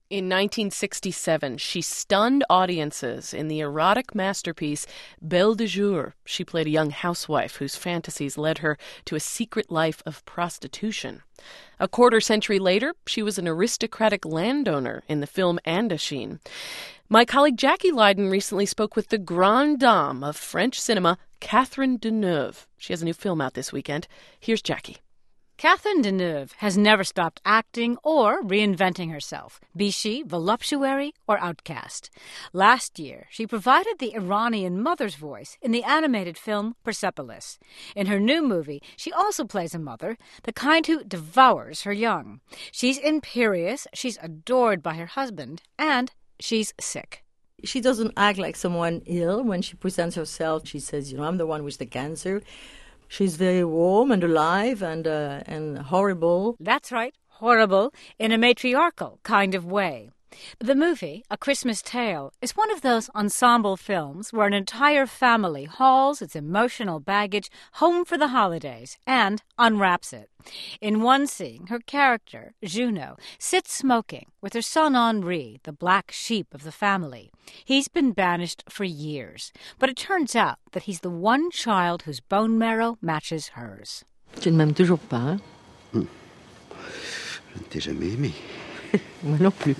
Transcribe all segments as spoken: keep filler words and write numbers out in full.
In nineteen sixty-seven, she stunned audiences in the erotic masterpiece Belle de Jour. She played a young housewife whose fantasies led her to a secret life of prostitution. A quarter century later, she was an aristocratic landowner in the film Indochine. My colleague Jackie Leiden recently spoke with the grande dame of French cinema, Catherine Deneuve. She has a new film out this weekend. Here's Jackie. Catherine Deneuve has never stopped acting or reinventing herself, be she voluptuary or outcast. Last year, she provided the Iranian mother's voice in the animated film Persepolis. In her new movie, she also plays a mother, the kind who devours her young. She's imperious, she's adored by her husband, and she's sick. She doesn't act like someone ill when she presents herself. She says, you know, I'm the one with the cancer. She's very warm and alive and uh, and horrible. That's right, horrible, in a matriarchal kind of way. The movie, A Christmas Tale, is one of those ensemble films where an entire family hauls its emotional baggage home for the holidays and unwraps it. In one scene, her character, Juno, sits smoking with her son Henri, the black sheep of the family. He's been banished for years, but it turns out that he's the one child whose bone marrow matches hers. Tu ne m'aimes toujours pas, hein? Hmm. Je ne t'ai jamais aimé. Moi non plus.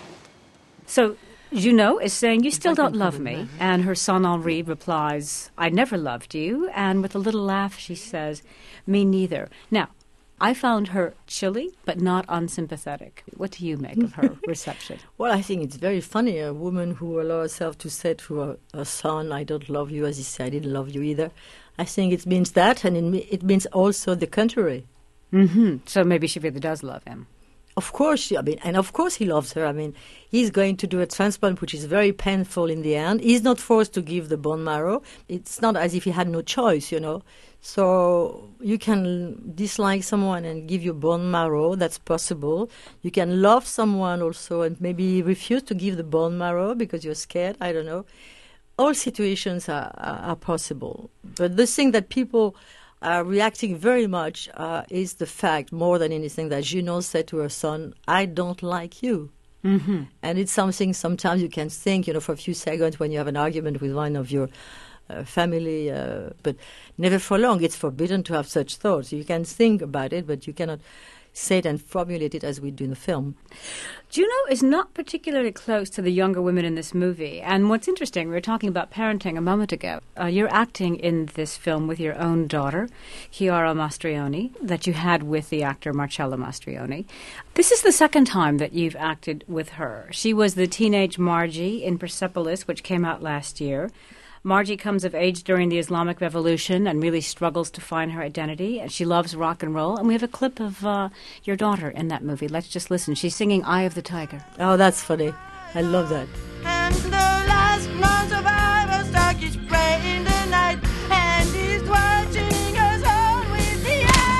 So Juno is saying, you still don't love me. And her son Henri replies, I never loved you. And with a little laugh, she says, me neither. Now, I found her chilly, but not unsympathetic. What do you make of her reception? Well, I think it's very funny, a woman who allows herself to say to her, her son, I don't love you, as he said, I didn't love you either. I think it means that, and it, it means also the contrary. Mm-hmm. So maybe she really does love him. Of course, I mean, and of course he loves her. I mean, he's going to do a transplant, which is very painful in the end. He's not forced to give the bone marrow. It's not as if he had no choice, you know. So you can dislike someone and give your bone marrow. That's possible. You can love someone also and maybe refuse to give the bone marrow because you're scared. I don't know. All situations are, are, are possible. But the thing that people Uh, reacting very much uh, is the fact, more than anything, that Juno said to her son, I don't like you. Mm-hmm. And it's something sometimes you can think, you know, for a few seconds when you have an argument with one of your uh, family, uh, but never for long. It's forbidden to have such thoughts. You can think about it, but you cannot say it and formulate it as we do in the film. Juno is not particularly close to the younger women in this movie. And what's interesting, we were talking about parenting a moment ago. Uh, you're acting in this film with your own daughter, Chiara Mastroianni, that you had with the actor Marcello Mastroianni. This is the second time that you've acted with her. She was the teenage Margie in Persepolis, which came out last year. Margie comes of age during the Islamic Revolution and really struggles to find her identity. And she loves rock and roll. And we have a clip of uh, your daughter in that movie. Let's just listen. She's singing Eye of the Tiger. Oh, that's funny. I love that. And the last non-survivor stuck his prey in the night. And he's watching us all with the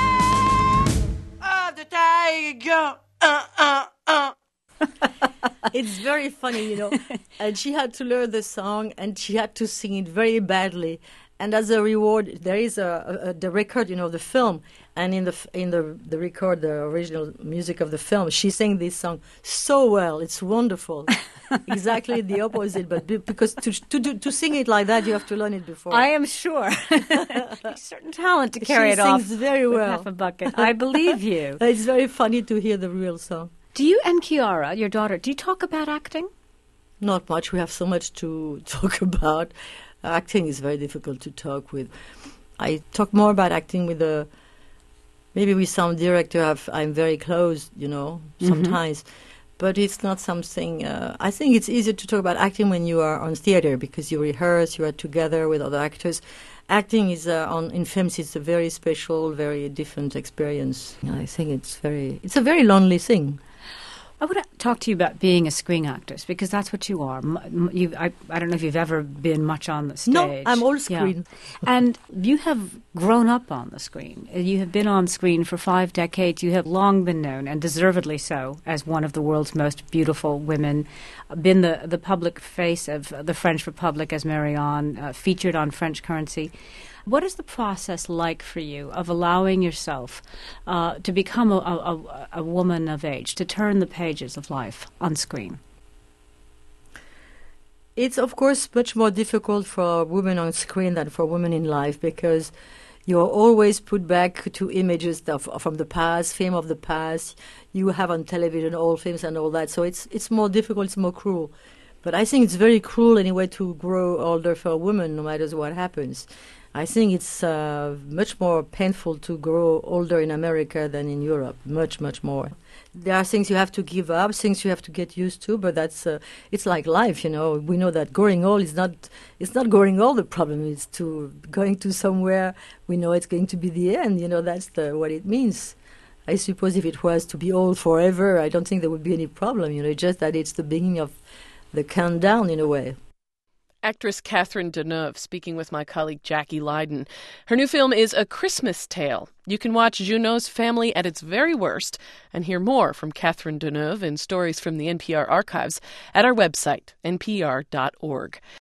eye of the tiger. Uh, uh, uh. It's very funny, you know. And she had to learn the song, and she had to sing it very badly. And as a reward, there is a, a, a the record, you know, the film, and in the in the the record, the original music of the film, she sang this song so well. It's wonderful. Exactly the opposite, but be, because to to do, to sing it like that, you have to learn it before. I am sure. A certain talent to carry she it off. She sings very well. With half a bucket. I believe you. It's very funny to hear the real song. Do you and Chiara, your daughter, do you talk about acting? Not much. We have so much to talk about. Acting is very difficult to talk with. I talk more about acting with the, maybe with some director I've, I'm very close, you know, sometimes. Mm-hmm. But it's not something, uh, I think it's easier to talk about acting when you are on theater because you rehearse, you are together with other actors. Acting is uh, on in films. It's a very special, very different experience. I think it's very, it's a very lonely thing. I want to talk to you about being a screen actress because that's what you are. You, I, I don't know if you've ever been much on the stage. No, I'm all screen. Yeah. And you have grown up on the screen. You have been on screen for five decades. You have long been known, and deservedly so, as one of the world's most beautiful women. Been the, the public face of the French Republic as Marianne, uh, featured on French Currency. What is the process like for you of allowing yourself uh, to become a, a, a woman of age, to turn the pages of life on screen? It's, of course, much more difficult for women on screen than for women in life, because you're always put back to images of, from the past, fame of the past. You have on television old films and all that. So it's it's more difficult, it's more cruel. But I think it's very cruel anyway to grow older for a woman, no matter what happens. I think it's uh, much more painful to grow older in America than in Europe, much, much more. There are things you have to give up, things you have to get used to, but that's uh, it's like life, you know. We know that growing old is not it's not growing old. The problem is to going to somewhere we know it's going to be the end. You know, that's the, what it means. I suppose if it was to be old forever, I don't think there would be any problem. You know, just that it's the beginning of the countdown in a way. Actress Catherine Deneuve speaking with my colleague Jackie Leiden. Her new film is A Christmas Tale. You can watch Junot's family at its very worst and hear more from Catherine Deneuve in stories from the N P R archives at our website, n p r dot org.